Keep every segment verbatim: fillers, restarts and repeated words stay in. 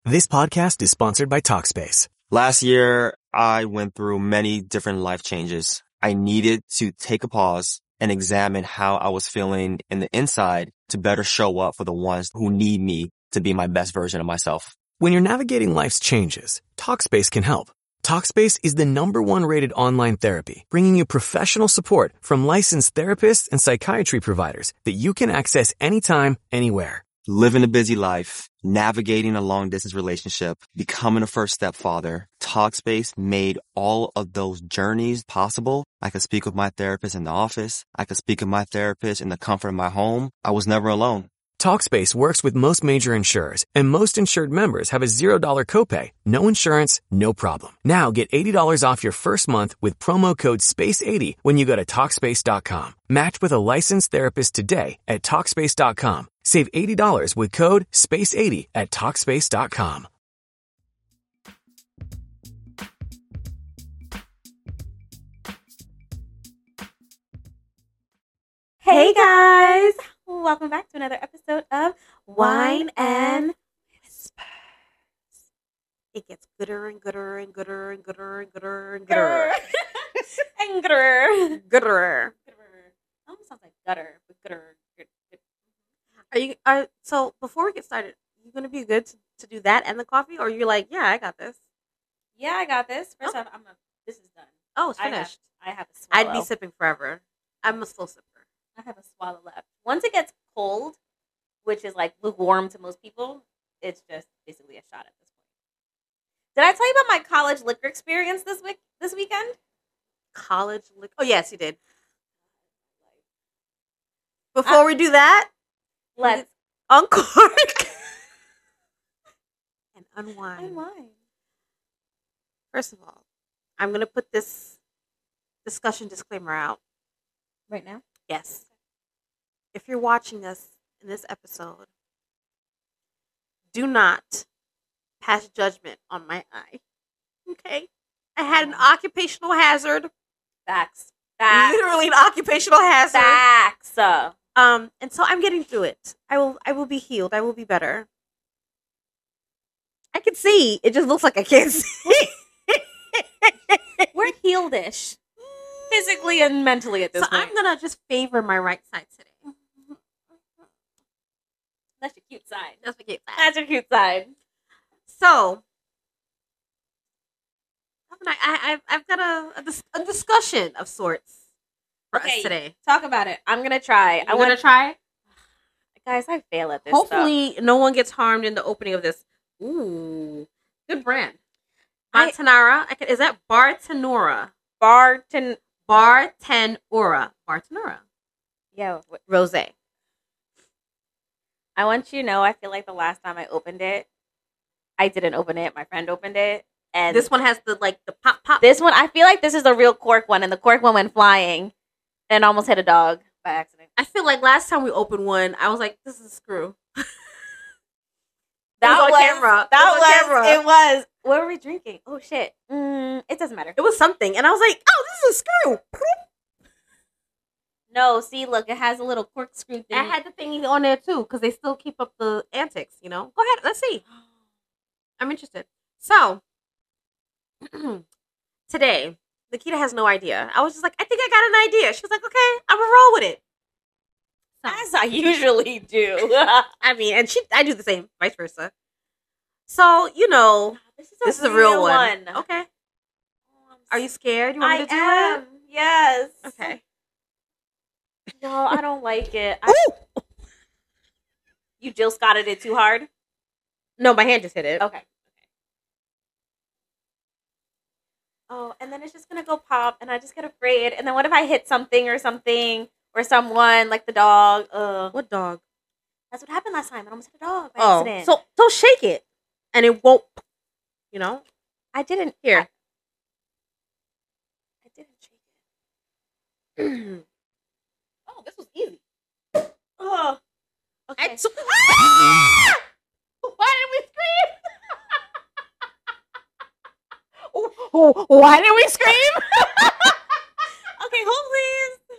This podcast is sponsored by Talkspace. Last year, I went through many different life changes. I needed to take a pause and examine how I was feeling in the inside to better show up for the ones who need me to be my best version of myself. When you're navigating life's changes, Talkspace can help. Talkspace is the number one rated online therapy, bringing you professional support from licensed therapists and psychiatry providers that you can access anytime, anywhere. Living a busy life, navigating a long-distance relationship, becoming a first-step father, Talkspace made all of those journeys possible. I could speak with my therapist in the office. I could speak with my therapist in the comfort of my home. I was never alone. Talkspace works with most major insurers, and most insured members have a zero dollar copay. No insurance, no problem. Now get eighty dollars off your first month with promo code space eighty when you go to Talkspace dot com. Match with a licensed therapist today at Talkspace dot com. Save eighty dollars with code space eighty at Talkspace dot com. Hey guys! Welcome back to another episode of Wine and Whispers. It gets gooder and gooder and gooder and gooder and gooder and gooder. and gooder. Gooder. Almost sounds like gutter, but gooder. Are you, are, so before we get started, are you going to be good to, to do that and the coffee? Or you're like, yeah, I got this? Yeah, I got this. First Oh. off, I'm a, this is done. Oh, it's I have, finished. I have a swallow. I'd be sipping forever. I'm a slow sipper. I have a swallow left. Once it gets cold, which is like lukewarm to most people, it's just basically a shot at this point. Did I tell you about my college liquor experience this week? This weekend? College liquor. Oh, yes, you did. Before I, we do that, let's uncork and unwind. Unwind. First of all, I'm going to put this discussion disclaimer out. Right now? Yes. If you're watching us in this episode, do not pass judgment on my eye. Okay? I had an occupational hazard. Facts. Facts. Literally an occupational hazard. Facts. Uh, Um, and so I'm getting through it. I will I will be healed. I will be better. I can see. It just looks like I can't see. we're healed-ish. Physically and mentally at this so point. I'm gonna just favor my right side today. That's your cute side. That's my cute side. That's your cute side. So, I, I, I've got a, a, dis- a discussion of sorts for Okay, us today. Talk about it. I'm gonna try. You I want to try? Guys, I fail at this. Hopefully, no one gets harmed in the opening of this. Ooh, good brand. I- Bartenura. I can, is that Bartenura? Barton. Bartenura. Bartenura. Yeah. Rosé. I want you to know, I feel like the last time I opened it, I didn't open it. My friend opened it, and This one has the like the pop pop. this one, I feel like this is the real cork one, and the cork one went flying, and almost hit a dog by accident. I feel like last time we opened one, I was like, "This is a screw." That was on was camera. That It was on was. camera. It was. What were we drinking? Oh shit. Mm, it doesn't matter. It was something, and I was like, "Oh, this is a screw." No, see, look, it has a little corkscrew thing. I had the thingy on there too because they still keep up the antics. You know, go ahead. Let's see. I'm interested. So today, Nikita has no idea. I was just like, I think I got an idea. She was like, okay, I'm gonna roll with it. So, as I usually do. I mean, and she, I do the same, vice versa. So you know, This is this is a real one. Okay. Oh, Are you scared? You want I me to do am. Yes. it? Okay. No, I don't like it. I, you Jill Scotted it too hard? No, my hand just hit it. Okay. Okay. Oh, and then it's just gonna go pop, and I just get afraid. And then what if I hit something or something or someone like the dog? Ugh. What dog? That's what happened last time. I almost hit a dog by Oh, accident. so so shake it, and it won't. You know. I didn't Here. I, I didn't shake it. Oh, this was easy. Oh. Okay. And so- Ah! Why did we scream? Why did we scream? Okay, hold please.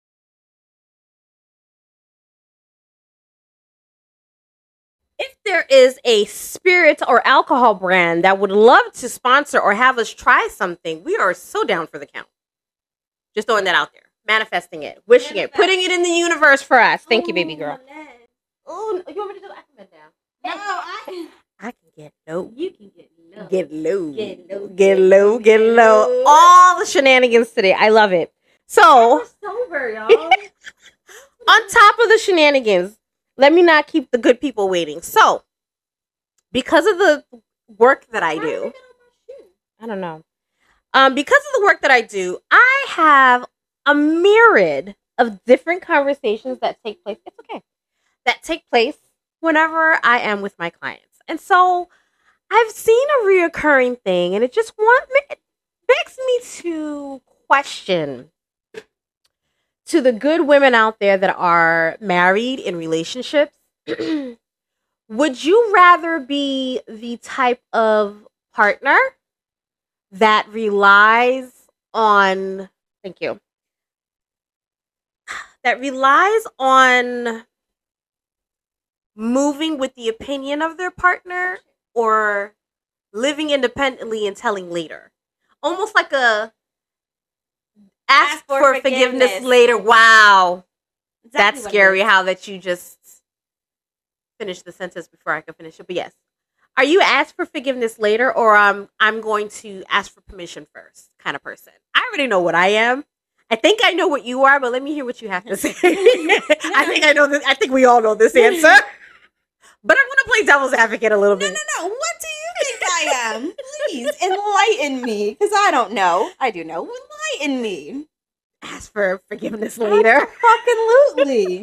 If there is a spirit or alcohol brand that would love to sponsor or have us try something, we are so down for the count. Just throwing that out there. Manifesting it. Wishing it. Putting it in the universe for us. Thank you, baby girl. Oh, you want me to do the alphabet down? No, I. I can get low. You can get low. Get low. Get low. Get low. Get low. All the shenanigans today. I love it. So, We're sober, y'all. on top of the shenanigans, let me not keep the good people waiting. So, because of the work that I do, I don't know. Um, because of the work that I do, I have a myriad of different conversations that take place. It's okay. That take place whenever I am with my clients. And so I've seen a reoccurring thing, and it just want, it begs me to question to the good women out there that are married in relationships. Would you rather be the type of partner that relies on, thank you, that relies on moving with the opinion of their partner, or living independently and telling later? Almost like a ask, Ask for for, forgiveness. forgiveness later. Wow. Exactly That's what it scary is. how that you just finished the sentence before I could finish it. But yes. Are you ask for forgiveness later, or um, I'm going to ask for permission first kind of person? I already know what I am. I think I know what you are, but let me hear what you have to say. I think I know this. I think we all know this answer. But I'm going to play devil's advocate a little No, bit. no, no. What do you think I am? Please enlighten me, because I don't know. I do know. Enlighten me. Ask for forgiveness later. Absolutely.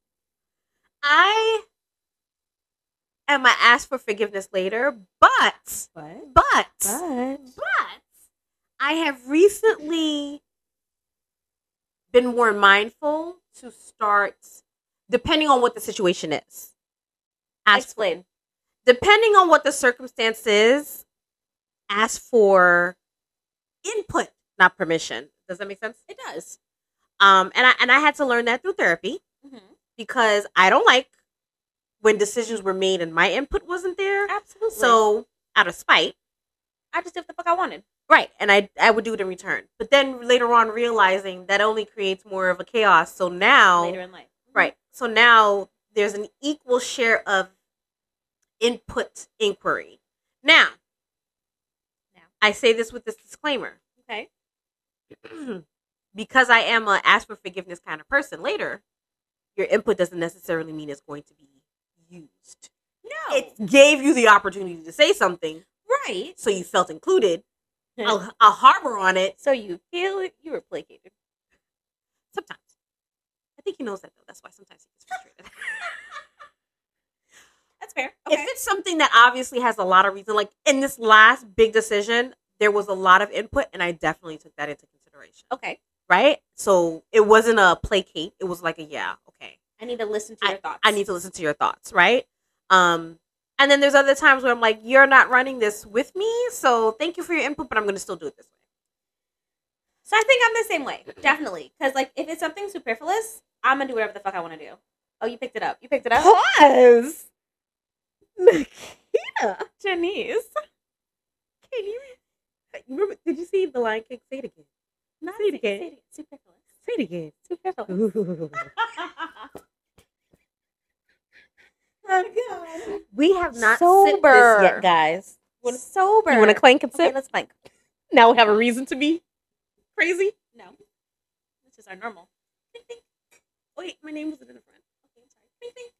I am a ask for forgiveness later, but, What? but, But. but, I have recently been more mindful to start, depending on what the situation is. Ask, Explain. depending on what the circumstance is, ask for input, not permission. Does that make sense? It does. Um, and I and I had to learn that through therapy, Mm-hmm. because I don't like when decisions were made and my input wasn't there. Absolutely. So out of spite, I just did what the fuck I wanted. right, and I I would do it in return. But then later on, realizing that only creates more of a chaos. So now, Later in life. right, so now there's an equal share of input inquiry. Now, Now. I say this with this disclaimer. Okay. Because I am a ask for forgiveness kind of person later, your input doesn't necessarily mean it's going to be used. No. It gave you the opportunity to say something, right. so you felt included. I'll, I'll harbor on it So you feel it, you were placated. sometimes. I think he knows that, though. That's why sometimes he gets frustrated. That's fair. Okay. If it's something that obviously has a lot of reason, like in this last big decision, there was a lot of input, and I definitely took that into consideration. okay. Right? So it wasn't a placate. It was like a, yeah, okay. I need to listen to your thoughts. I need to listen to your thoughts, right? Um, and then there's other times where I'm like, you're not running this with me, so thank you for your input, but I'm going to still do it this way. So I think I'm the same way. Definitely. Because, like, if it's something superfluous, I'm going to do whatever the fuck I want to do. Oh, you picked it up. You picked it up? Pause. Nikita. Janice. Can you, you remember, did you see The Lion King? Say it again. Not Say it again. Say it again. Superfluous. Say it again. Superfluous. Ooh. Oh, God. We have not Sober. sipped this yet, guys. Wanna- Sober. You want to clank and Okay, sip? let's clank. Now we have a reason to be crazy. No. This is our normal. Clink, clink. Wait, my name wasn't in the front. Okay, I'm sorry. Clink, clink.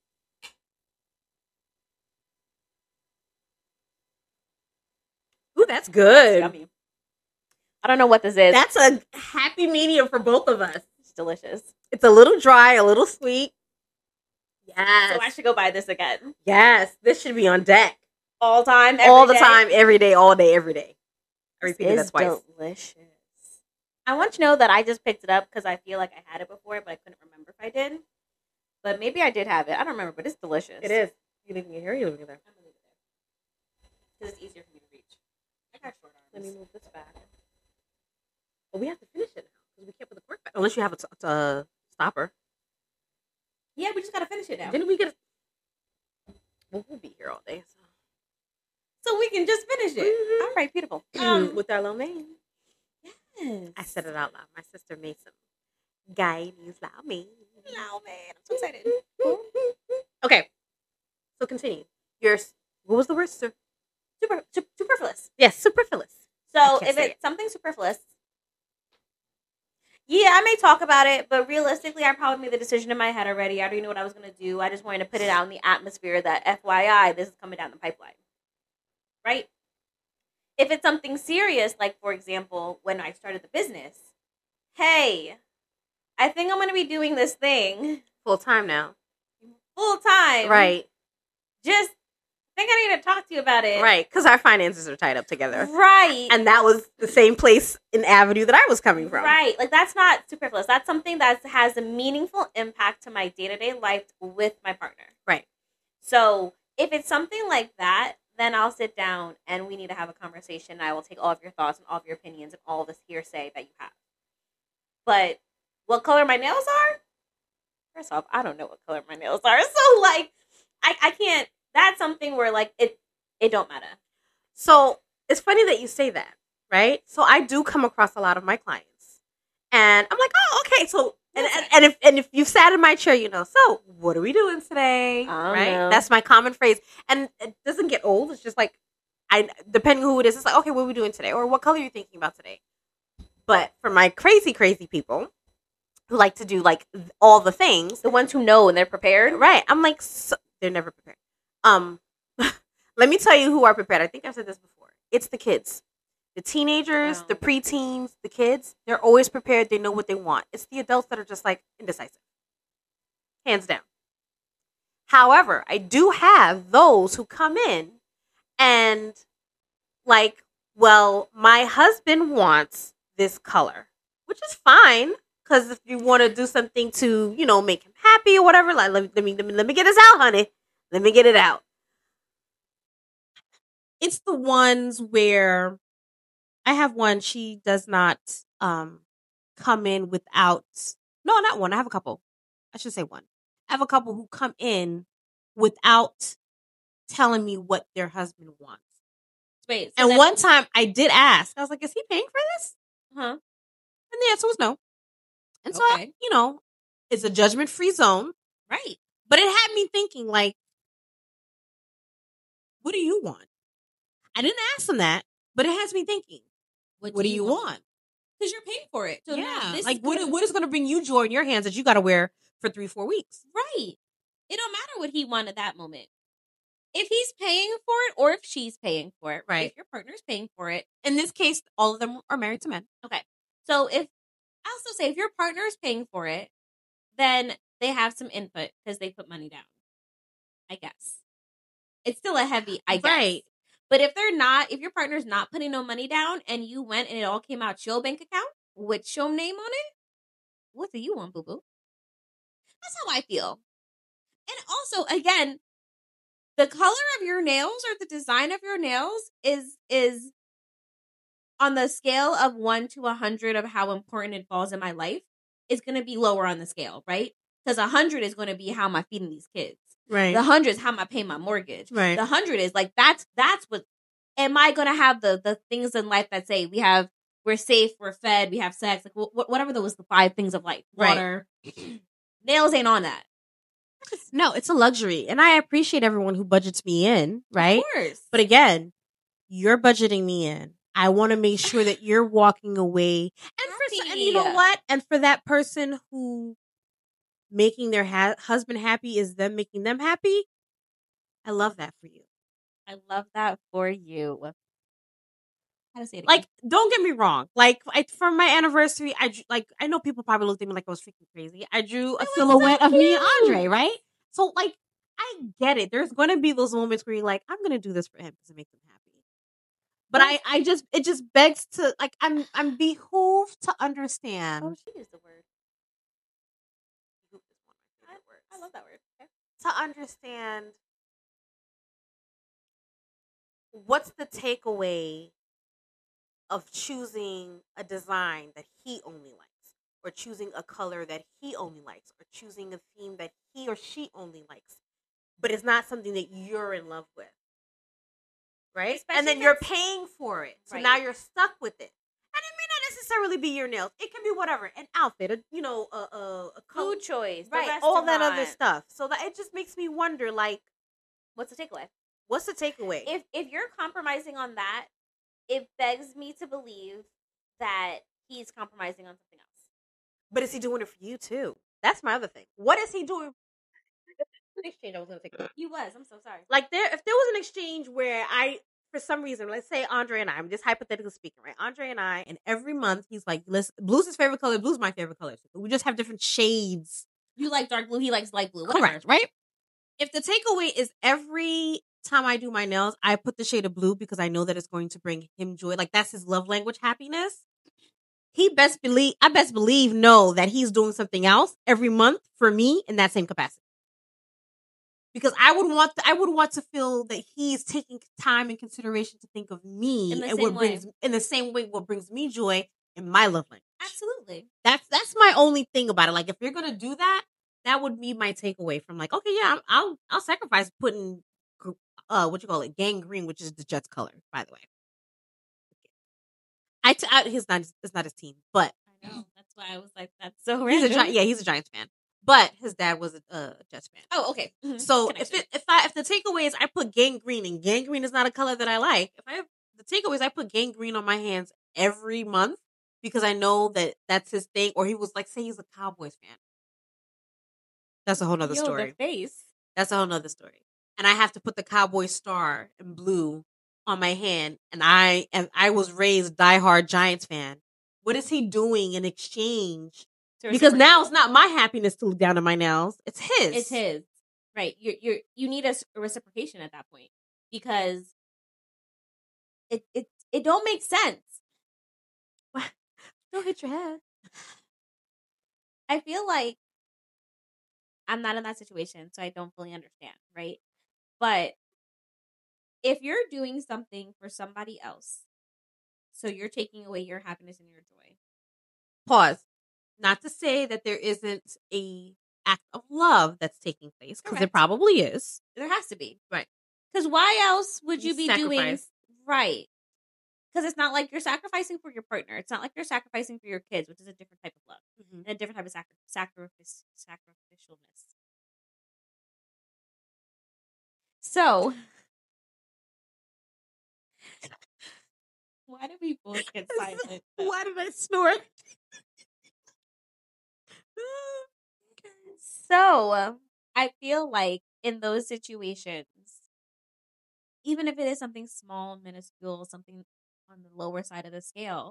Ooh, that's good. Yummy. I don't know what this is. That's a happy medium for both of us. It's delicious. It's a little dry, a little sweet. Yes. So I should go buy this again. Yes. This should be on deck. All time, all every the day. time, every day, all day, every day. I This repeated that is twice. delicious. I want you to know that I just picked it up because I feel like I had it before, but I couldn't remember if I did. But maybe I did have it. I don't remember, but it's delicious. It is. You leaving it here? You leaving it there? I'm gonna leave it there because it's easier for me to reach. I got short arms. Let me move this back. But we have to finish it now because we can't put the cork back unless you have a, t- a stopper. Yeah, we just gotta finish it now. Didn't we get? A... Well, we'll be here all day. So, So we can just finish it. Mhm. All right, beautiful. um, Um, with our little name. yes. I said it out loud. My sister made some Guyanese lao mein. Wow, man, I'm so excited. Okay, so continue. Yours. What was the word? Su- Super, su- superfluous. yes, superfluous. So I can't if say it's it. something superfluous, yeah, I may talk about it, but realistically, I probably made the decision in my head already. I already knew what I was going to do. I just wanted to put it out in the atmosphere that F Y I, this is coming down the pipeline. Right? If it's something serious, like for example, when I started the business, hey, I think I'm going to be doing this thing Full time now. full time. Right, Just think I need to talk to you about it. right. Because our finances are tied up together. Right. And that was the same place in Avenue that I was coming from. Right. Like that's not superfluous. That's something that has a meaningful impact to my day-to-day life with my partner. Right. So if it's something like that, then I'll sit down and we need to have a conversation. I will take all of your thoughts and all of your opinions and all this hearsay that you have. But what color my nails are? First off, I don't know what color my nails are. So like I, I can't that's something where like it it don't matter. So it's funny that you say that, right? So I do come across a lot of my clients, and I'm like, oh, okay. So and and, and if and if you've sat in my chair, you know. So what are we doing today? I don't Right? know. That's my common phrase, and it doesn't get old. It's just like I, depending who it is, it's like, okay, what are we doing today, or what color are you thinking about today? But for my crazy, crazy people who like to do like all the things, The ones who know and they're prepared. right? I'm like, so, they're never prepared. Um, let me tell you who are prepared. I think I've said this before. It's the kids, the teenagers, Oh. the preteens, the kids. They're always prepared. They know what they want. It's the adults that are just like indecisive, hands down. However, I do have those who come in and like, well, my husband wants this color, which is fine. Because if you want to do something to, you know, make him happy or whatever, like, let me, let me, let me, let me get this out, honey. Let me get it out. It's the ones where I have one, she does not um, come in without, no, not one. I have a couple. I should say one. I have a couple who come in without telling me what their husband wants. Wait. So And then- one time I did ask, I was like, is he paying for this? Huh? And the answer was no. And so, Okay. you know, it's a judgment-free zone. Right. But it had me thinking, like, what do you want? I didn't ask them that, but it has me thinking, what, do you want? Because you're paying for it. So now yeah. this Like, is what, gonna- what is going to bring you joy in your hands that you got to wear for three, four weeks? Right. It don't matter what he wanted that moment. If he's paying for it or if she's paying for it. Right. If your partner's paying for it. In this case, all of them are married to men. Okay. So if I also say if your partner is paying for it, then they have some input because they put money down. I guess. It's still a heavy, I guess. Right. But if they're not, if your partner's not putting no money down and you went and it all came out your bank account with your name on it, what do you want, boo boo? That's how I feel. And also, again, the color of your nails or the design of your nails is is on the scale of one to a hundred of how important it falls in my life is going to be lower on the scale, right? Because a hundred is going to be how am I feeding these kids. Right. The hundred is how am I paying my mortgage. Right. The hundred is like that's that's what. Am I going to have the the things in life that say we have we're safe, we're fed, we have sex, like wh- whatever those the five things of life, Right. water, nails ain't on that. No, it's a luxury. And I appreciate everyone who budgets me in, right? Of course, But again, you're budgeting me in. I want to make sure that you're walking away. And for some- and you know Happy. what? And for that person who making their ha- husband happy is them making them happy, I love that for you. I love that for you. How to say it? Again? Like, don't get me wrong. Like, I, for my anniversary, I drew, like I know people probably looked at me like I was freaking crazy. I drew a was silhouette so of me and cute. Andre, right? So, like, I get it. There's going to be those moments where you're like, I'm going to do this for him because it makes him happy. But I, I just, it just begs to, like, I'm, I'm behooved to understand. oh, she used the word. I, I love that word. Okay. To understand what's the takeaway of choosing a design that he only likes, or choosing a color that he only likes, or choosing a theme that he or she only likes. but it's not something that you're in love with. Right? Especially and then if you're it's- paying for it. So Right. now you're stuck with it. And it may not necessarily be your nails. It can be whatever. An outfit, a, you know, a, a, a color. Food choice, the Right. All that other restaurant. stuff. So that it just makes me wonder, like, What's the takeaway? what's the takeaway? If if you're compromising on that, it begs me to believe that he's compromising on something else. but is he doing it for you too? That's my other thing. What is he doing? An exchange I was gonna take. He was. I'm so sorry. Like there, if there was an exchange where I, for some reason, let's say Andre and I, I'm just hypothetically speaking, right? Andre and I, and every month he's like, "Listen, blue's his favorite color. Blue's my favorite color. We just have different shades." You like dark blue. He likes light blue. Whatever. Correct, right? If the takeaway is every time I do my nails, I put the shade of blue because I know that it's going to bring him joy. Like that's his love language, happiness. He best believe, I best believe, know that he's doing something else every month for me in that same capacity. Because I would want, I would want to feel that he's taking time and consideration to think of me In the and same what way. brings, in the same way, what brings me joy in my love language. Absolutely. That's that's my only thing about it. Like, if you're gonna do that, that would be my takeaway from like, okay, yeah, I'm, I'll I'll sacrifice putting gr- uh what you call it, gangrene, which is the Jets color, by the way. I, t- I he's not it's not his team, but I know. That's why I was like, that's so he's a random. Gi- yeah he's a Giants fan, but his dad was a uh, Jets fan. Oh, okay. Mhm. So if Connection. it, if I if the takeaway is I put gangrene and gangrene is not a color that I like, if I have the takeaway is I put gangrene on my hands every month because I know that that's his thing, or he was like, say he's a Cowboys fan. That's a whole nother Yo, story. the face. That's a whole nother story. And I have to put the Cowboy star in blue on my hand, and I and I was raised diehard Giants fan. What is he doing in exchange? To Because reciprocate. now it's not my happiness to look down at my nails; it's his. It's his. Right. You're you're you need a, s- a reciprocation at that point because it it it don't make sense. Don't hit your head. I feel like I'm not in that situation, so I don't fully understand, right? But if you're doing something for somebody else, so you're taking away your happiness and your joy. Pause. Not to say that there isn't a act of love that's taking place, because there Correct. probably is. There has to be. Right. Because why else would you, You be doing sacrifice. right? Because it's not like you're sacrificing for your partner. It's not like you're sacrificing for your kids, which is a different type of love and a different type of sacri- sacrifice, sacrificialness. So, why did we both get silent? Why did I snort? So, I feel like in those situations, even if it is something small, minuscule, something on the lower side of the scale,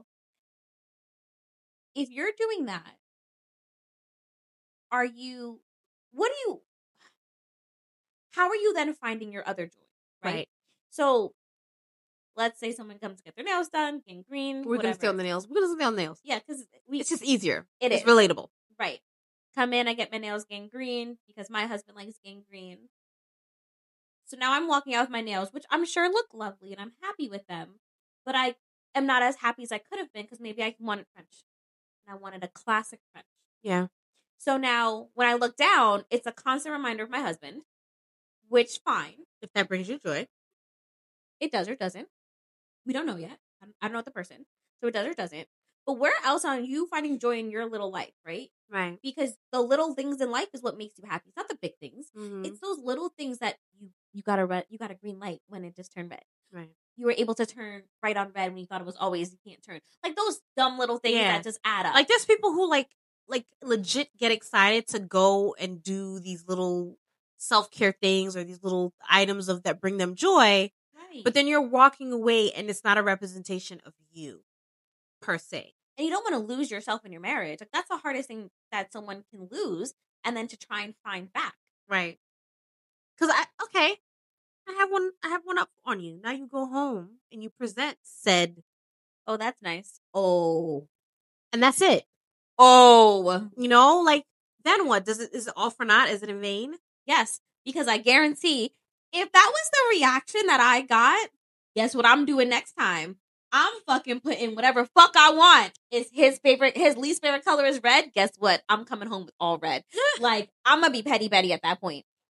if you're doing that, are you, what do you, how are you then finding your other joy? Right. Right. So, let's say someone comes to get their nails done, gangrene, We're gonna stay on whatever. the nails. We're gonna stay on nails. Yeah, because we, It's just easier. It it's is. relatable. right. Come in, I get my nails gangrene because my husband likes gangrene. So now I'm walking out with my nails, which I'm sure look lovely and I'm happy with them. But I am not as happy as I could have been because maybe I wanted French. And I wanted a classic French. Yeah. So now when I look down, it's a constant reminder of my husband, which fine. If that brings you joy. It does or doesn't. We don't know yet. I I don't know the person. So it does or doesn't. But where else are you finding joy in your little life, right? Right. Because the little things in life is what makes you happy. It's not the big things. Mm-hmm. It's those little things that you you got a red, you got a green light when it just turned red. Right. You were able to turn right on red when you thought it was always you can't turn. Like those dumb little things Yeah. that just add up. Like there's people who like like legit get excited to go and do these little self-care things or these little items of that bring them joy, right. but then you're walking away and it's not a representation of you per se. and you don't want to lose yourself in your marriage. Like that's the hardest thing that someone can lose, and then to try and find back. Right. Cuz I okay, I have one I have one up on you. Now you go home and you present said, Oh, that's nice. Oh, and that's it. oh, You know, like then what? Does it is it all for naught? Is it in vain? yes. Because I guarantee, if that was the reaction that I got, guess what I'm doing next time? I'm fucking putting whatever fuck I want. Is his favorite, his least favorite color is red. Guess what? I'm coming home with all red. Like I'm gonna be petty Betty at that point.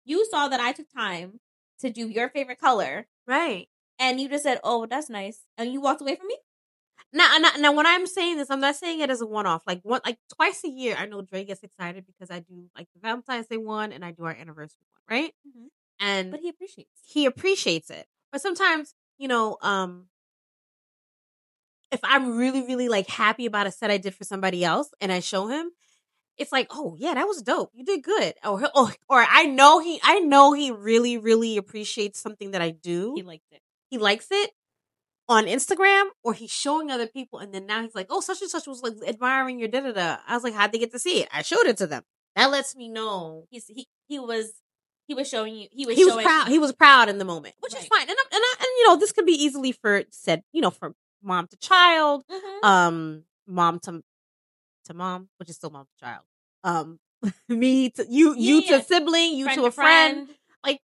You saw that I took time to do your favorite color, Right. and you just said, "Oh, that's nice," and you walked away from me. Now, now, now, when I'm saying this, I'm not saying it as a one-off. Like one, like twice a year, I know Dre gets excited because I do like the Valentine's Day one and I do our anniversary one, right? Mhm. And But he appreciates. he appreciates it. But sometimes, you know, um, if I'm really, really like happy about a set I did for somebody else and I show him, it's like, oh yeah, that was dope. You did good. Or, he- or, or I know he, I know he really, really appreciates something that I do. He liked it. He likes it on Instagram, or he's showing other people, and then now he's like, oh, such and such was like admiring your da da da. I was like, how'd they get to see it? I showed it to them. That lets me know He's he he was he was showing you. He was he was showing, proud. He was proud in the moment, which is Right. fine. And I, and I, and you know, this could be easily for said, you know, from mom to child, Mhm. um, mom to to mom, which is still mom to child. Um, me to you, you Yeah. to sibling, you Friend to a friend. friend.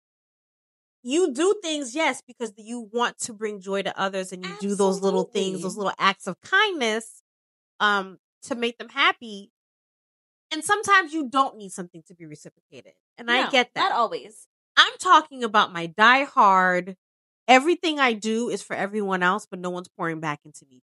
You do things, yes, because you want to bring joy to others, and you do those little things, those Absolutely. little acts of kindness, um, to make them happy. And sometimes you don't need something to be reciprocated, and I No, get that. Not always. I'm talking about my diehard. Everything I do is for everyone else, but no one's pouring back into me.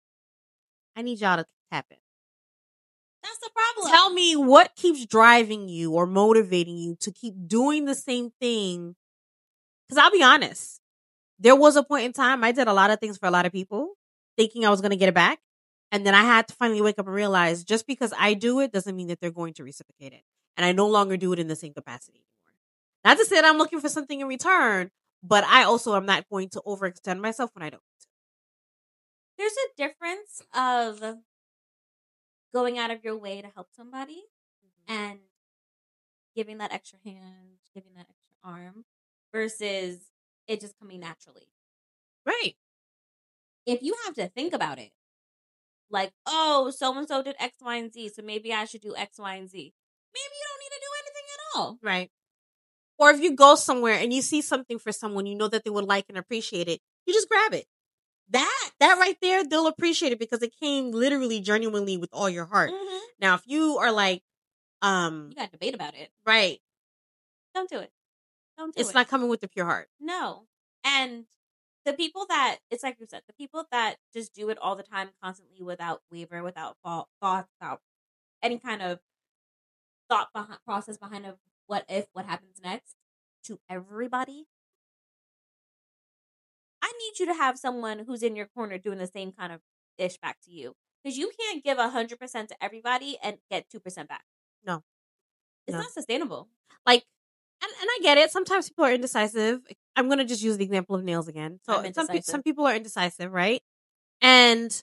I need y'all to tap in. That's the problem. Tell me what keeps driving you or motivating you to keep doing the same thing. Because I'll be honest, there was a point in time I did a lot of things for a lot of people, thinking I was going to get it back. And then I had to finally wake up and realize just because I do it doesn't mean that they're going to reciprocate it. And I no longer do it in the same capacity anymore. Not to say that I'm looking for something in return, but I also am not going to overextend myself when I don't. There's a difference of going out of your way to help somebody and giving that extra hand, giving that extra arm, versus it just coming naturally. Right. If you have to think about it, like, oh, so and so did X, Y, and Z, so maybe I should do X, Y, and Z. Maybe you don't need to do anything at all. Right. Or if you go somewhere and you see something for someone you know that they would like and appreciate it, you just grab it. That that right there, they'll appreciate it because it came literally genuinely with all your heart. Mhm. Now, if you are like, um, You got to debate about it. right, Don't do it. Don't do it's it. not coming with the pure heart. No. And the people that, it's like you said, the people that just do it all the time, constantly, without waver, without thought, thought without any kind of thought behind, process behind of what if, what happens next, to everybody. I need you to have someone who's in your corner doing the same kind of dish back to you. Because you can't give one hundred percent to everybody and get two percent back. No. It's No. not sustainable. Like, and, and I get it. Sometimes people are indecisive. I'm going to just use the example of nails again. So I'm some, pe- indecisive. some people are indecisive, right? And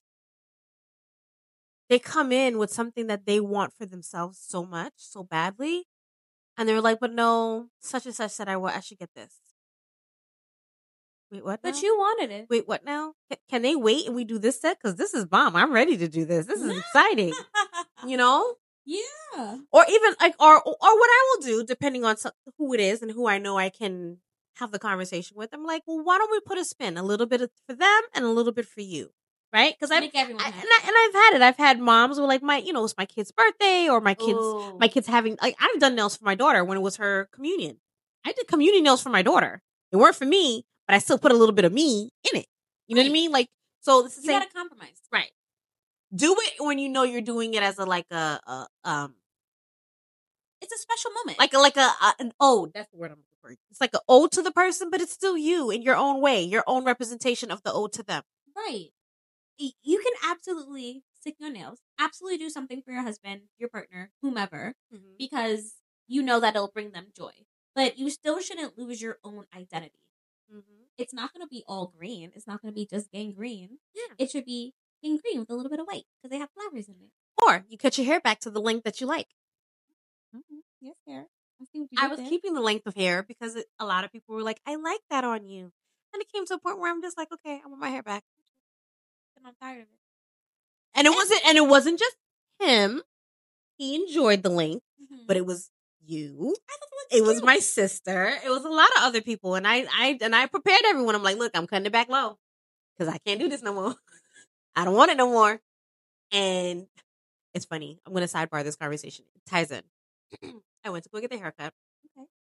they come in with something that they want for themselves so much, so badly. And they're like, but no, such and such said I, wa- I should get this. Wait, what But now? you wanted it. Wait, what now? Ca- Can they wait and we do this set? Because this is bomb. I'm ready to do this. This is exciting. You know? Yeah. Or even like, or or what I will do, depending on some, who it is and who I know I can have the conversation with. I'm like, well, why don't we put a spin? A little bit of, for them and a little bit for you. Right? Because I've, Make everyone I, happy. and, I, and I've had it. I've had moms who are like, my, you know, it's my kid's birthday or my kids, Ooh. my kids having, like, I've done nails for my daughter when it was her communion. I did communion nails for my daughter. They weren't for me, but I still put a little bit of me in it. You know what I Right. mean? Like, so this is You saying, gotta compromise. right. Do it when you know you're doing it as a, like a, a um, It's a special moment. like a, like a, a an ode. That's the word I'm looking for. It's like an ode to the person, but it's still you in your own way, your own representation of the ode to them. Right. Y- You can absolutely stick your nails, absolutely do something for your husband, your partner, whomever, because you know that it'll bring them joy. But you still shouldn't lose your own identity. Mm-hmm. It's not going to be all green. It's not going to be just gangrene. Yeah. It should be gangrene with a little bit of white because they have flowers in it. Or you cut your hair back to the length that you like. Mm-hmm. Yes, Sarah. I see what you I did was there. keeping the length of hair because it, a lot of people were like, I like that on you. And it came to a point where I'm just like, okay, I want my hair back. And I'm tired of it. And it wasn't and it wasn't just him. He enjoyed the length, Mm-hmm. but it was you. I thought it It looked was cute. my sister. It was a lot of other people. And I I and I prepared everyone. I'm like, look, I'm cutting it back low. Because I can't do this no more. I don't want it no more. And it's funny. I'm gonna sidebar this conversation. It ties in. I went to go get the haircut. Okay.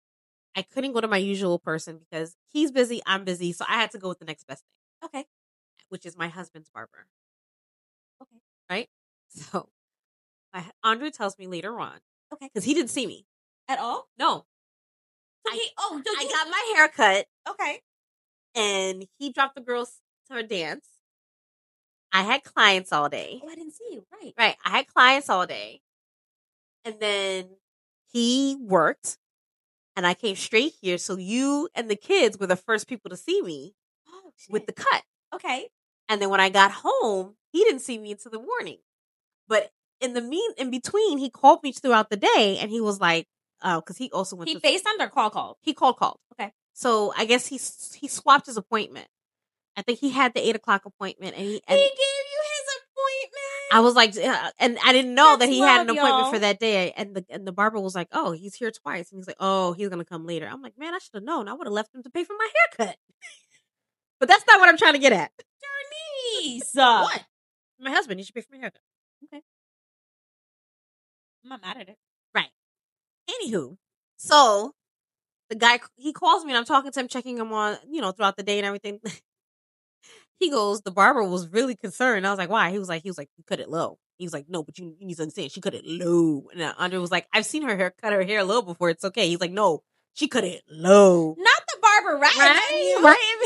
I couldn't go to my usual person because he's busy, I'm busy, so I had to go with the next best thing. Okay. Which is my husband's barber. Okay. Right? So, my, Andre tells me later on. Okay. Because he didn't see me. At all? No. So I, he, oh, so I you- got my hair cut. Okay. And he dropped the girls to a dance. I had clients all day. Oh, I didn't see you. Right. Right. I had clients all day. And then he worked. And I came straight here. So you and the kids were the first people to see me Oh, shit. with the cut. Okay. And then when I got home, he didn't see me until the morning. But in the mean, in between, he called me throughout the day. And he was like, oh, because he also went He to... FaceTimed or call called? He called called. Okay. So I guess he he swapped his appointment. I think he had the eight o'clock appointment, and he and He gave you his appointment. I was like, uh, and I didn't know That's that he had an love, appointment y'all. for that day. And the and the barber was like, oh, he's here twice, and he's like, oh, he's gonna come later. I'm like, man, I should have known. I would have left him to pay for my haircut. But that's not what I'm trying to get at. Nice. What? My husband, you should pay for my haircut. I'm not mad at it. Right. Anywho, so the guy, he calls me and I'm talking to him, checking him on, you know, throughout the day and everything. He goes, the barber was really concerned. I was like, why? He was like, he was like, you cut it low. He was like, no, but you, you need to understand, she cut it low. And Andre was like, I've seen her hair cut her hair low before. It's okay. He's like, no, she cut it low. Not the barber, right? Right? Right?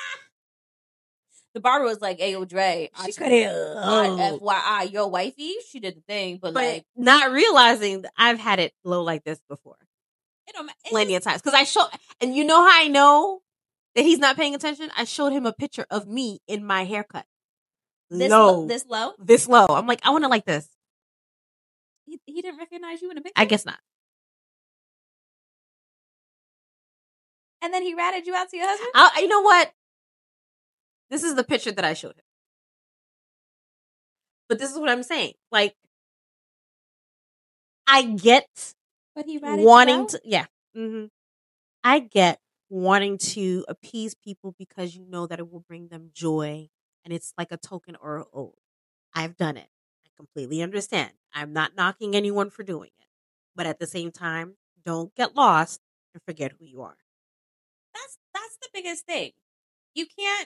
The barber was like, "Hey, yo, Dre, She cut it low. F Y I, your wifey, she did the thing, but, But like, not realizing that I've had it low like this before. it don't matter. Plenty of times. Because I show, and you know how I know that he's not paying attention? I showed him a picture of me in my haircut. This low. low, this low. This low. I'm like, I want it like this. He, he didn't recognize you in a picture. I guess not. And then he ratted you out to your husband. I, you know what? This is the picture that I showed him. But this is what I'm saying. Like, I get But he ratted wanting you out? to, yeah. hmm I get wanting to appease people because you know that it will bring them joy and it's like a token or an ode. I've done it. I completely understand. I'm not knocking anyone for doing it. But at the same time, don't get lost and forget who you are. That's that's the biggest thing. You can't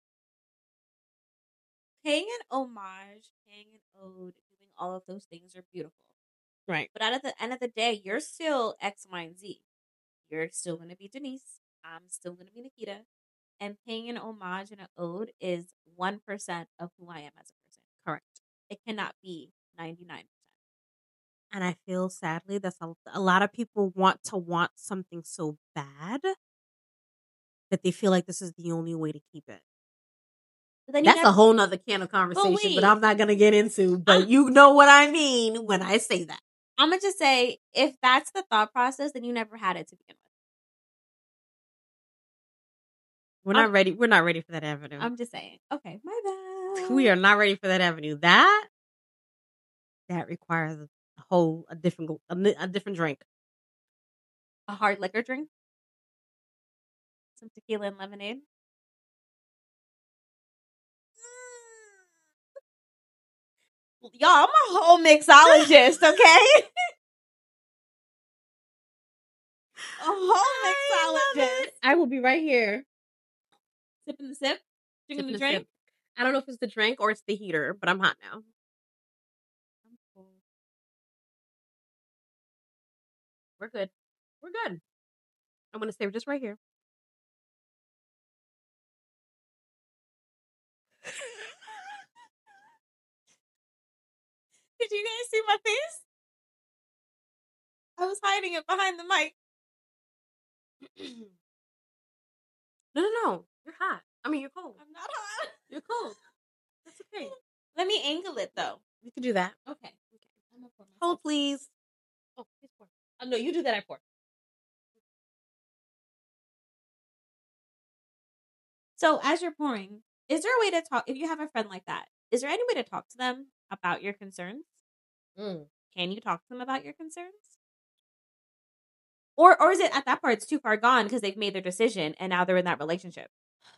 paying an homage, paying an ode, doing all of those things are beautiful. Right. But at the end of the day, you're still X, Y, and Z. You're still going to be Denise. I'm still going to be Nikita. And paying an homage and an ode is one percent of who I am as a person. Correct. It cannot be ninety-nine percent. And I feel sadly that a, a lot of people want to want something so bad that they feel like this is the only way to keep it. But then you That's never- a whole nother can of conversation, wait. but I'm not going to get into. But you know what I mean when I say that. I'm going to just say, if that's the thought process, then you never had it to begin with. We're not I'm- ready. We're not ready for that avenue. I'm just saying. Okay, my bad. we are not ready for that avenue. That that requires a whole a different a, ni- a different drink. A hard liquor drink? Some tequila and lemonade? Y'all, I'm a whole mixologist, okay? a whole mixologist. I will be right here. Sipping the sip? Drinking Sipping the the drink? sip. I don't know if it's the drink or it's the heater, but I'm hot now. We're good. We're good. I'm gonna stay just right here. Did you guys see my face? I was hiding it behind the mic. No, no, no. You're hot. I mean, you're cold. I'm not hot. You're cold. That's okay. Let me angle it, though. You can do that. Okay. Okay. I'm gonna pour myself. Hold, please. Oh, please pour. Oh, no, you do that. I pour. So as you're pouring, is there a way to talk, if you have a friend like that, is there any way to talk to them about your concerns? Mm. Can you talk to them about your concerns? Or or is it at that part it's too far gone because they've made their decision and now they're in that relationship?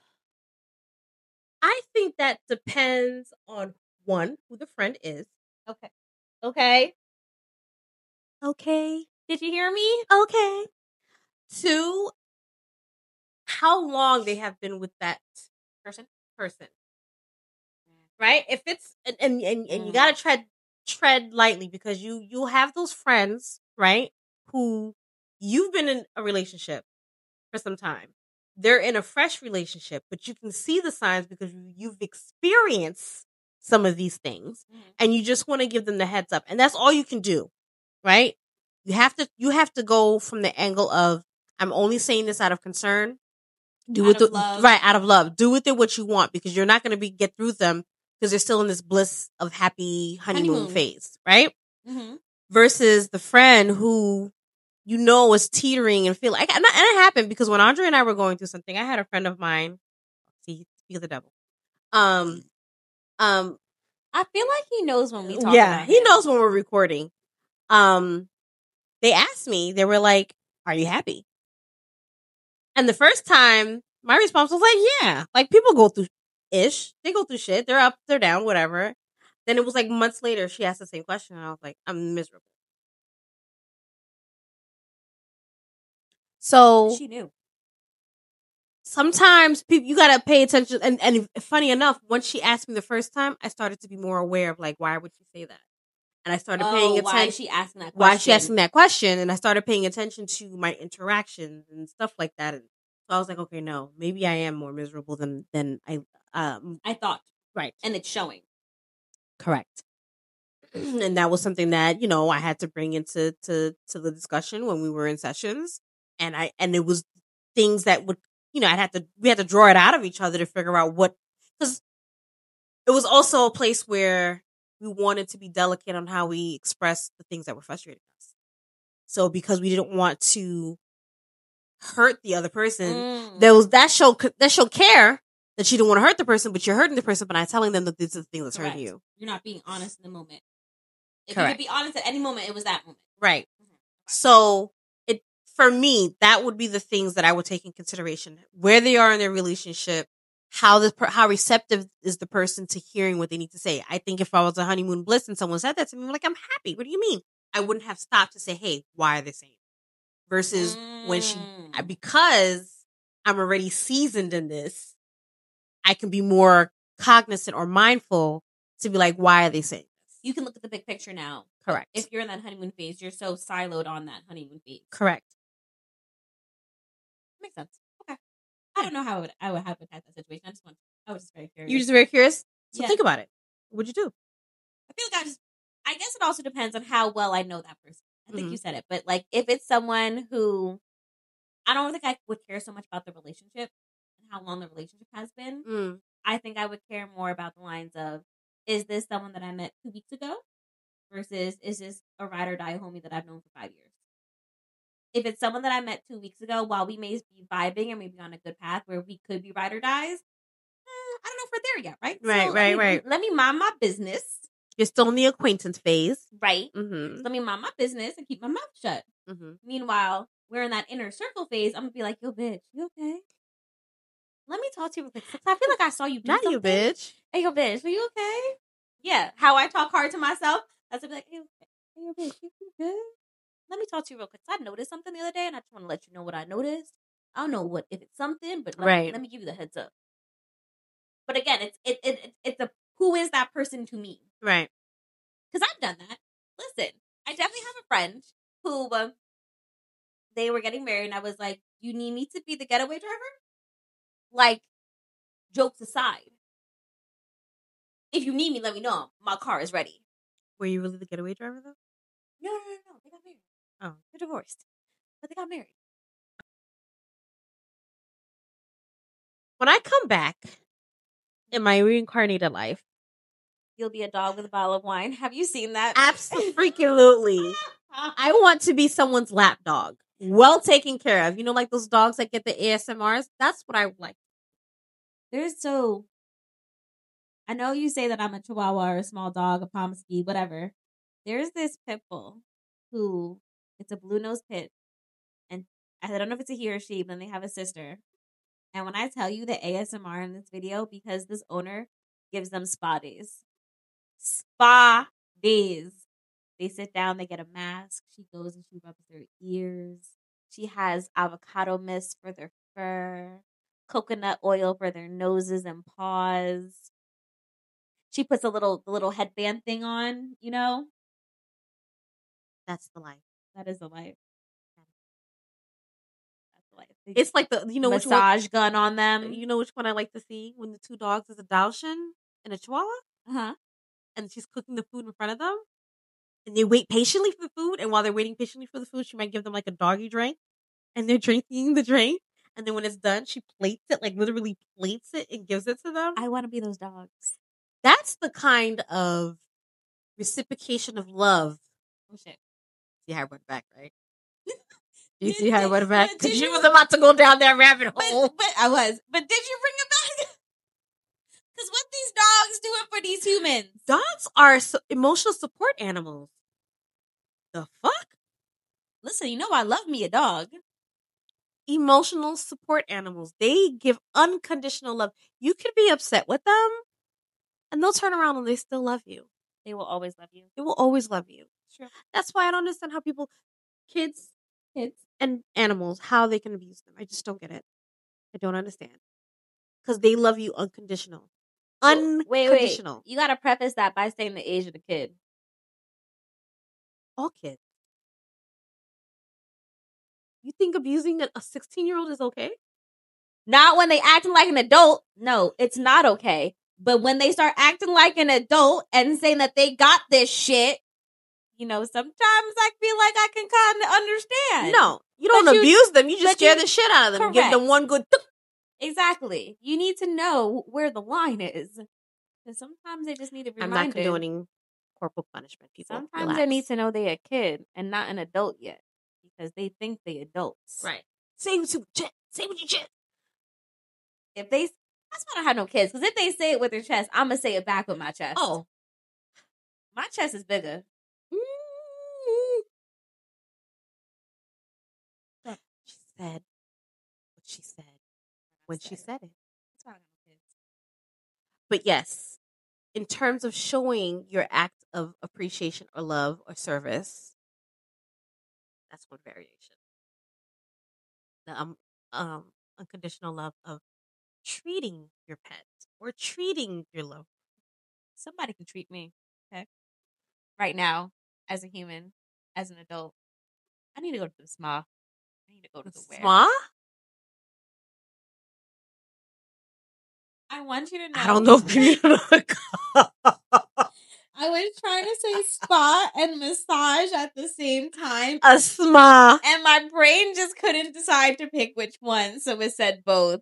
I think that depends on one, who the friend is. Okay. Okay. Okay. Did you hear me? Okay. Two, how long they have been with that Person. person. Right? If it's and and, and, and you gotta tread tread lightly because you you have those friends, right? Who you've been in a relationship for some time. They're in a fresh relationship, but you can see the signs because you've experienced some of these things Mhm. and you just want to give them the heads up. And that's all you can do, right? You have to you have to go from the angle of I'm only saying this out of concern. Do Out with of the, love. right out of love. Do with it what you want because you're not going to be get through them because they're still in this bliss of happy honeymoon, Honeymoon. phase, right? Mm-hmm. Versus the friend who you know is teetering and feel like and that- and it happened because when Andre and I were going through something, I had a friend of mine. See, speak of the devil. Um, um, I feel like he knows when we talk yeah, about he him. knows when we're recording. Um, they asked me, they were like, "Are you happy?" And the first time, my response was like, "Yeah." Like people go through ish, they go through shit. They're up, they're down, whatever. Then it was like months later, she asked the same question, and I was like, "I'm miserable." So She knew. sometimes people you gotta pay attention. And and funny enough, once she asked me the first time, I started to be more aware of like, why would she say that? And I started paying Oh, attention. why is she asking that question? Why is she asking that question? And I started paying attention to my interactions and stuff like that. And so I was like, okay, no, maybe I am more miserable than than I um I thought. right. And it's showing. Correct. And that was something that, you know, I had to bring into to to the discussion when we were in sessions. And I and it was things that would, you know, I'd have to we had to draw it out of each other to figure out what because it was also a place where we wanted to be delicate on how we express the things that were frustrating us. So because we didn't want to hurt the other person, Mm. there was that show that show care that you don't want to hurt the person, but you're hurting the person by not telling them that these are the things that's Correct. hurting you. You're not being honest in the moment. If Correct. you could be honest at any moment, it was that moment. Right. So it for me, that would be the things that I would take in consideration. Where they are in their relationship, how the how receptive is the person to hearing what they need to say. I think if I was a honeymoon bliss and someone said that to me, I'm like, I'm happy. What do you mean? I wouldn't have stopped to say, hey, why are they saying it? Versus when she Mm. because I'm already seasoned in this, I can be more cognizant or mindful to be like, why are they saying this? You can look at the big picture now. Correct. If you're in that honeymoon phase, you're so siloed on that honeymoon phase. Correct. Makes sense. Okay. I don't know how I would I would have with that situation. I just want I was just very curious. You're just very curious? So Yeah. think about it. What'd you do? I feel like I just I guess it also depends on how well I know that person. I think Mhm. you said it. But like if it's someone who I don't think I would care so much about the relationship and how long the relationship has been. Mm. I think I would care more about the lines of, is this someone that I met two weeks ago versus is this a ride or die homie that I've known for five years? If it's someone that I met two weeks ago, while we may be vibing and maybe on a good path where we could be ride or dies, eh, I don't know if we're there yet, right? Right, So right, let me, right. Let me mind my business, You're still in the acquaintance phase. right? Mm-hmm. Let me mind my business and keep my mouth shut. Mm-hmm. Meanwhile, we're in that inner circle phase. I'm gonna be like, yo, bitch, you okay? Let me talk to you real quick. 'Cause I feel like I saw you do Not something. you, bitch. Hey, yo, bitch, are you okay? Yeah, how I talk hard to myself. That's to be like, hey, hey, yo, bitch, you good? Let me talk to you real quick. 'Cause I noticed something the other day, and I just want to let you know what I noticed. I don't know what if it's something, but let, Right. me, let me give you the heads up. But again, it's it, it, it it's a who is that person to me? Right. Because I've done that. Listen, I definitely have a friend who um, they were getting married, and I was like, "You need me to be the getaway driver?" Like, jokes aside, if you need me, let me know. My car is ready. Were you really the getaway driver, though? No, no, no, no. They got married. Oh. They're divorced, but they got married. When I come back in my reincarnated life, You'll be a dog with a bottle of wine. Have you seen that? absolutely, I want to be someone's lap dog. Well taken care of. You know, like those dogs that get the A S M Rs? That's what I would like. There's so. I know you say that I'm a Chihuahua or a small dog, a Pomsky, whatever. There's this pit bull who it's a blue nosed pit, and I don't know if it's a he or she, but then they have a sister. And when I tell you the A S M R in this video, because this owner gives them spa days, spa days. They sit down, they get a mask. She goes and she rubs their ears. She has avocado mist for their fur, coconut oil for their noses and paws. She puts a little the little headband thing on, you know? That's the life. That is the life. That's the life. They It's like the you know which one, massage gun on them. you know which one I like to see when the two dogs is a Dalshin and a Chihuahua, Uh-huh. and she's cooking the food in front of them, and they wait patiently for the food, and while they're waiting patiently for the food, she might give them like a doggy drink, and they're drinking the drink, and then when it's done, she plates it, like literally plates it and gives it to them. I want to be those dogs. That's the kind of reciprocation of love. Oh shit. See how I went back, right? Did- You see how I did- went back? but did Because she you- was about to go down that rabbit But, hole. but I was. But did you bring it back? Because what these dogs doing for these humans? Dogs are so- emotional support animals. The fuck? Listen, you know I love me a dog. Emotional support animals. They give unconditional love. You can be upset with them, and they'll turn around and they still love you. They will always love you. They will always love you. Sure. That's why I don't understand how people, kids, kids, and animals, how they can abuse them. I just don't get it. I don't understand. Because they love you unconditional. Wait, wait. Unconditional. You got to preface that by saying the age of the kid. All kids. You think abusing a sixteen-year-old is okay? Not when they acting like an adult. No, it's not okay. But when they start acting like an adult and saying that they got this shit, you know, sometimes I feel like I can kind of understand. No. You don't But you- abuse them. You just but scare you- the shit out of them. Give them Correct. one good... th- Exactly. You need to know where the line is. Because sometimes they just need to be I'm reminded. not condoning corporal punishment, people. Sometimes Relax. they need to know they're a kid and not an adult yet. Because they think they adults. Right. Say what you chest. Say what you chest. If they... That's why I don't have no kids. Because if they say it with their chest, I'm going to say it back with my chest. Oh. My chest is bigger. She said what she said when she said it. That's why I don't have no kids. But yes, in terms of showing your act of appreciation or love or service, that's one variation. The um, um, unconditional love of treating your pet or treating your love. Somebody can treat me, okay? Right now, as a human, as an adult, I need to go to the spa. I need to go to the where. Sma? I want you to know. I don't know if you I was trying to say spa and massage at the same time. a sma. And my brain just couldn't decide to pick which one, so it said both.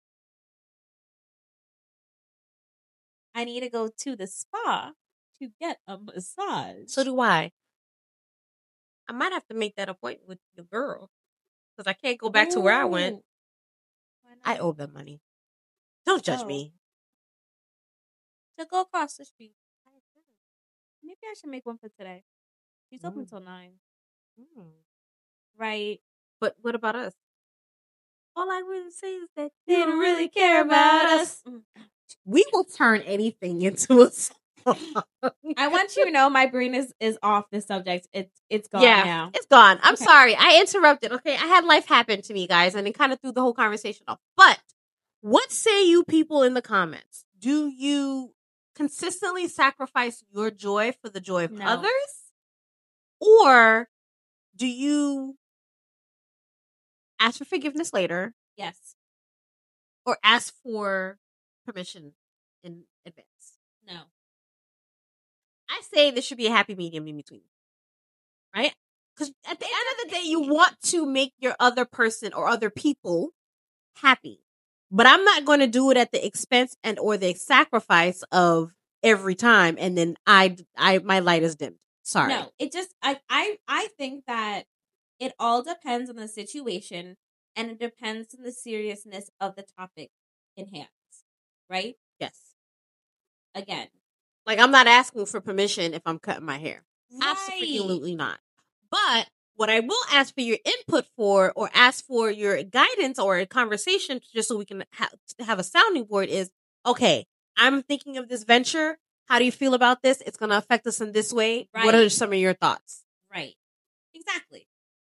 I need to go to the spa to get a massage. So do I. I might have to make that appointment with the girl because I can't go back to where I went. Ooh. Why I not? owe them money. Don't judge Oh. me. To go across the street. Maybe I should make one for today. She's open Mm. till nine. Mm. Right. But what about us? All I would say is that They don't really care about us. Mm. We will turn anything into a song. I want you to know my brain is, is off this subject. It's it's gone yeah, now. it's gone. I'm Okay. sorry. I interrupted. Okay, I had life happen to me, guys, and it kind of threw the whole conversation off. But what say you people in the comments? Do you consistently sacrifice your joy for the joy of No. others? Or do you ask for forgiveness later Yes. or ask for permission in advance? No. I say there should be a happy medium in between, right? Because at the end of the day, you want to make your other person or other people happy, but I'm not going to do it at the expense and or the sacrifice of every time, and then I, I, my light is dimmed. Sorry. No. It just I I I think that it all depends on the situation and it depends on the seriousness of the topic in hand. Right? Yes. Again. Like I'm not asking for permission if I'm cutting my hair. Right. Absolutely not. But what I will ask for your input for, or ask for your guidance or a conversation, just so we can ha- have a sounding board, is okay. I'm thinking of this venture. How do you feel about this? It's going to affect us in this way. What Right. are some of your thoughts? Right. Exactly.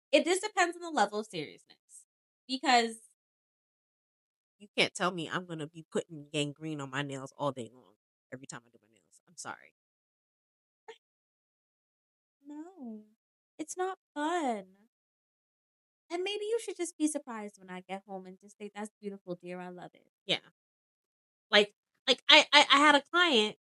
it just depends on the level of seriousness. Because You can't tell me I'm gonna be putting gangrene on my nails all day long every time I do my nails. I'm sorry. no, it's not fun. And maybe you should just be surprised when I get home and just say, "That's beautiful, dear. I love it." Yeah. Like, like I, I, I had a client.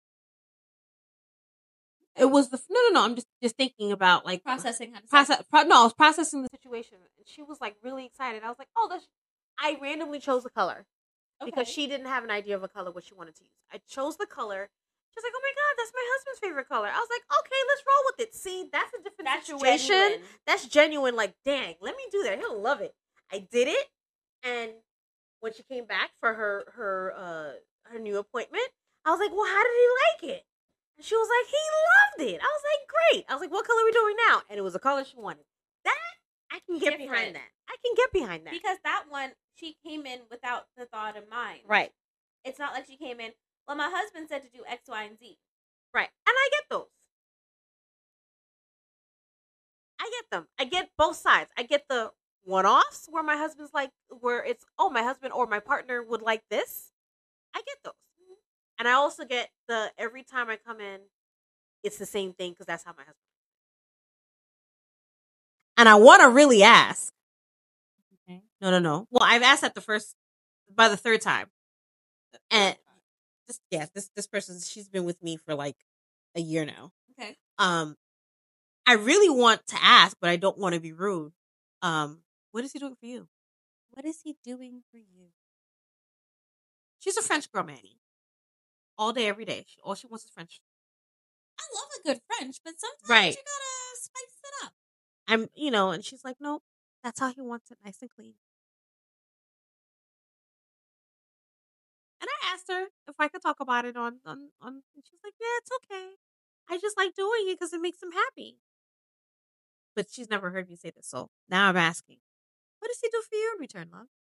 It was the no, no, no. I'm just, just thinking about like Processing how to say process. Pro, no, I was processing the situation, and she was like really excited. I was like, oh, that's. I randomly chose the color because Okay. she didn't have an idea of a color what she wanted to use. I chose the color. She was like, oh my god, that's my husband's favorite color. I was like, okay, let's roll with it. See, that's a different That's situation. genuine. That's genuine. Like, dang, let me do that. He'll love it. I did it, and when she came back for her her uh her new appointment, I was like, well, how did he like it? And she was like, he loved it. I was like, great. I was like, what color are we doing now? And it was a color she wanted. That I can get Different. behind that. I can get behind that. Because that one, she came in without the thought in mind. Right. It's not like she came in, well, my husband said to do X, Y, and Z. Right. And I get those. I get them. I get both sides. I get the one-offs where my husband's like, where it's, oh, my husband or my partner would like this. I get those. And I also get the every time I come in, it's the same thing because that's how my husband. And I want to really ask. Okay. No, no, no. Well, I've asked that the first, by the third time. And this, yeah, this this person, she's been with me for like a year now. Okay. Um, I really want to ask, but I don't want to be rude. Um, what is he doing for you? What is he doing for you? She's a French girl, Manny. All day, every day. She, all she wants is French. I love a good French, but sometimes Right. you gotta spice it up. I'm, you know, and she's like, no, that's how he wants it, nice and clean. And I asked her if I could talk about it on, on, on, and she's like, yeah, it's okay. I just like doing it because it makes him happy. But she's never heard me say this, so now I'm asking, what does he do for you in return, love?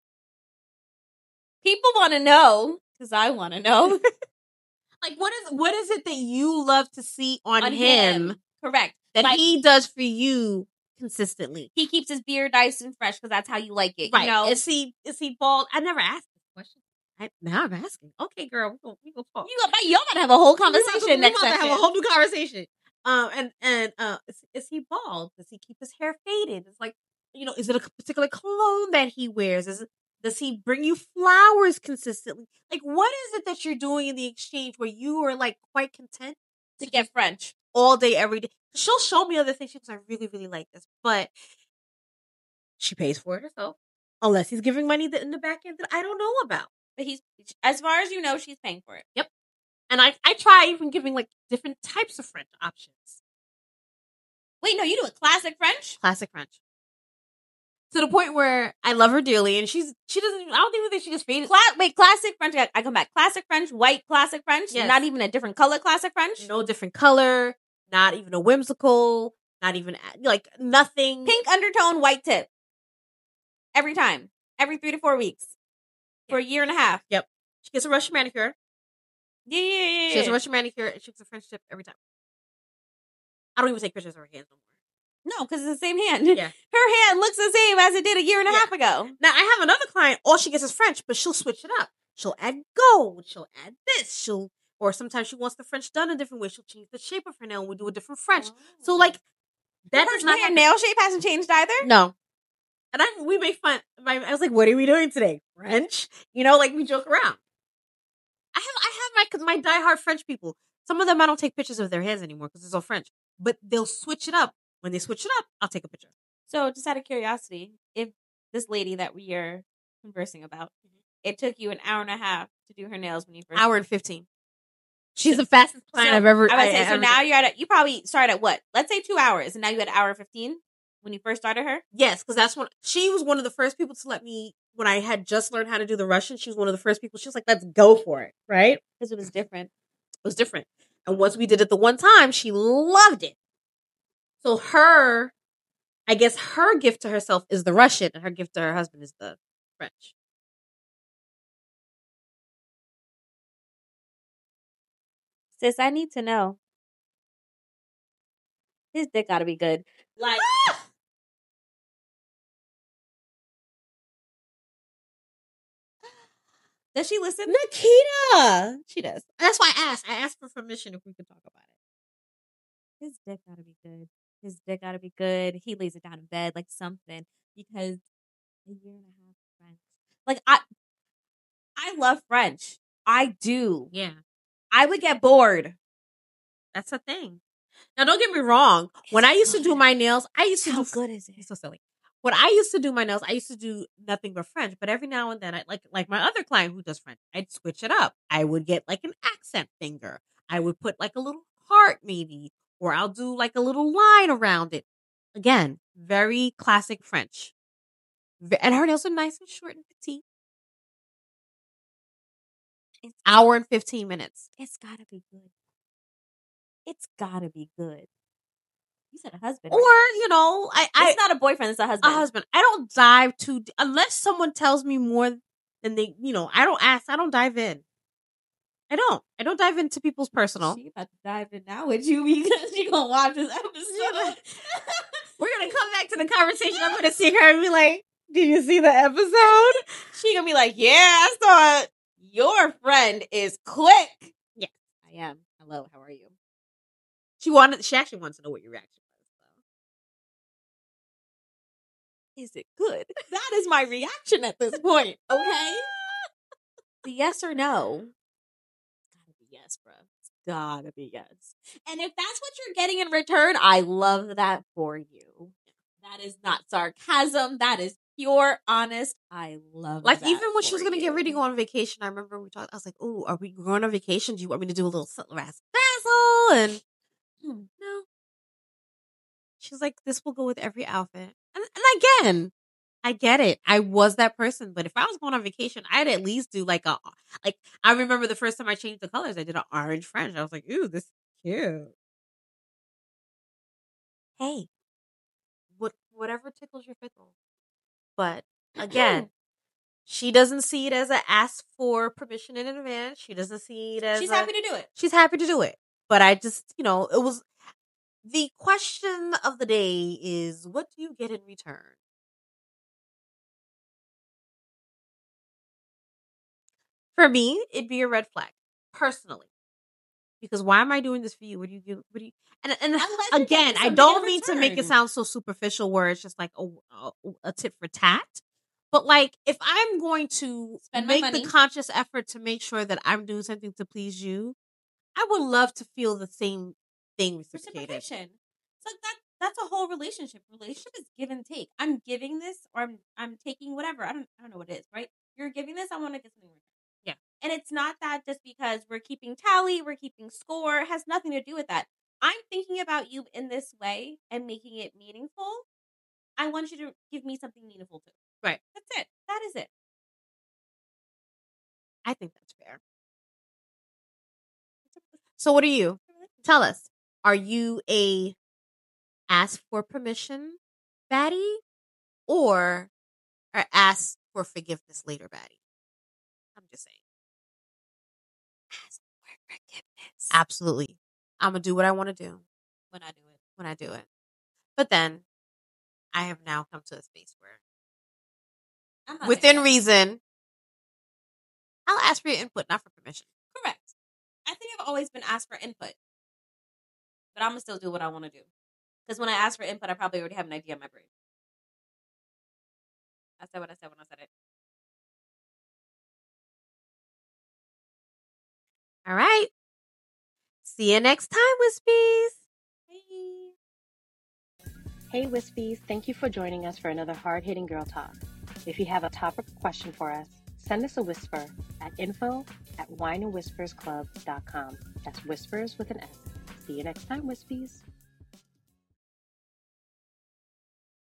People want to know, because I want to know. Like, what is what is it that you love to see on, On him, him. Correct. that Like, he does for you consistently? he keeps his beard nice and fresh because that's how you like it. Right. You know? Is he is he bald? I never asked this question. I, now I'm asking. Okay, girl, we gonna, we gonna talk. You got, y'all about to have a whole We about to- conversation we next about to session. have a whole new conversation. Um, and and uh, is, is he bald? Does he keep his hair faded? It's like, you know, is it a particular cologne that he wears? Is it, does he bring you flowers consistently? Like, what is it that you're doing in the exchange where you are like quite content to get French. all day, every day? She'll show me other things. She goes, I really, really like this, but she pays for it herself, unless he's giving money that in the back end that I don't know about. But he's, as far as you know, she's paying for it. And I, I try even giving like different types of French options. Wait, no, you do a classic French? Classic French. To the point where I love her dearly, and she's she doesn't. I don't even think she just faded. Cla- wait, classic French. I, I come back. Classic French, white classic French. Yes. Not even a different color classic French. No different color, not even a whimsical, not even like nothing. Pink undertone, white tip. Every time. Every three to four weeks. For a year and a half. She gets a Russian manicure. Yeah, yeah, yeah. She has a Russian manicure, and she gets a French tip every time. I don't even take pictures of her hands no more. No, because it's the same hand. Yeah. Her hand looks the same as it did a year and a Yeah. half ago. Now I have another client. All she gets is French, but she'll switch it up. She'll add gold. She'll add this. She'll, or sometimes she wants the French done a different way. She'll change the shape of her nail, and we do a different French. So like that Her does not hair happen. nail shape hasn't changed either. No. And I we make fun. My, I was like, "What are we doing today? French?" You know, like we joke around. I have I have my my diehard French people. Some of them I don't take pictures of their hands anymore because it's all French. But they'll switch it up. When they switch it up, I'll take a picture. So, just out of curiosity, if this lady that we are conversing about, it took you an hour and a half to do her nails when you first Hour and fifteen. She's the fastest client So, I've ever. I would say I- so. ever- Now you're at a, you probably started at what? Let's say two hours, and now you had hour fifteen when you first started her. Yes, because that's when she was one of the first people to let me. When I had just learned how to do the Russian, she was one of the first people. She was like, "Let's go for it!" Right? Because it was different. It was different. And once we did it the one time, she loved it. So her, I guess her gift to herself is the Russian, and her gift to her husband is the French. Sis, I need to know. His dick gotta be good. Like, Does she listen? Nikita. She does. That's why I asked. I asked for permission if we could talk about it. His dick gotta be good. His dick gotta be good. He lays it down in bed like something because a year and a half French. Like I, I love French. I do. Yeah. I would get bored. That's a thing. Now, don't get me wrong. When I used to do my nails, I used to How do. good is it? He's so silly. When I used to do my nails, I used to do nothing but French. But every now and then, I like like my other client who does French, I'd switch it up. I would get like an accent finger. I would put like a little heart, maybe, or I'll do like a little line around it. Again, very classic French. Ve- And her nails are nice and short and petite. It's, Hour and fifteen minutes. it's gotta be good. It's gotta be good. You said a husband. Or, right? you know, I, I It's not a boyfriend, it's a husband. a husband. I don't dive too d- unless someone tells me more than they, you know, I don't ask, I don't dive in. I don't. I don't dive into people's personal. She about to dive in now with you because she gonna watch this episode. We're gonna come back to the conversation. I'm gonna see her and be like, "Did you see the episode?" She gonna be like, "Yeah, I saw it. Your friend is quick." Yes. I am. Hello, how are you? She wanted. She actually wants to know what your reaction was. Is it good? That is my reaction at this point. Okay. The yes or no. It's gotta be yes, bro. It's gotta be yes. And if that's what you're getting in return, I love that for you. That is not sarcasm. That is pure, honest. I love Like that even when she was for gonna get ready to you. go on vacation, I remember we talked. I was like, "Oh, are we going on vacation? Do you want me to do a little razzle dazzle?" And hmm, no. She's like, "This will go with every outfit." And, and again, I get it. I was that person, but if I was going on vacation, I'd at least do like a like. I remember the first time I changed the colors, I did an orange French. I was like, "Ooh, this is cute." Hey, what whatever tickles your fickle. But again, she doesn't see it as a ask for permission in advance. She doesn't see it as She's a- happy to do it. She's happy to do it. But I just, you know, it was the question of the day is what do you get in return? For me, it'd be a red flag, personally. Because why am I doing this for you? What do you do? What do you? And, and Unless you're again, getting I something don't in mean to make it return. sound so superficial, where it's just like a, a, a tit for tat. But like, if I'm going to Spend my make money. the conscious effort to make sure that I'm doing something to please you, I would love to feel the same thing reciprocated. Reciprocation. So that that's a whole relationship. Relationship is give and take. I'm giving this, or I'm I'm taking whatever. I don't I don't know what it is. Right? You're giving this. I want to get something in return. Yeah. And it's not that just because we're keeping tally, we're keeping score. It has nothing to do with that. I'm thinking about you in this way and making it meaningful. I want you to give me something meaningful too. Right. That's it. That is it. I think that's fair. So what are you? Tell us. Are you a ask for permission baddie or a ask for forgiveness later baddie? I'm just saying. Ask for forgiveness. Absolutely. I'm going to do what I want to do When I do it. when I do it. But then I have now come to a space where I'm not within there yet. reason, I'll ask for your input, not for permission. Correct. I think I've always been asked for input. But I'm going to still do what I want to do. Because when I ask for input, I probably already have an idea in my brain. I said what I said when I said it. All right. See you next time, Wispies. Hey. Hey Wispies, thank you for joining us for another hard-hitting girl talk. If you have a topic or question for us, send us a whisper at info at wine and whispers club dot com. That's whispers with an S. See you next time, Wispies.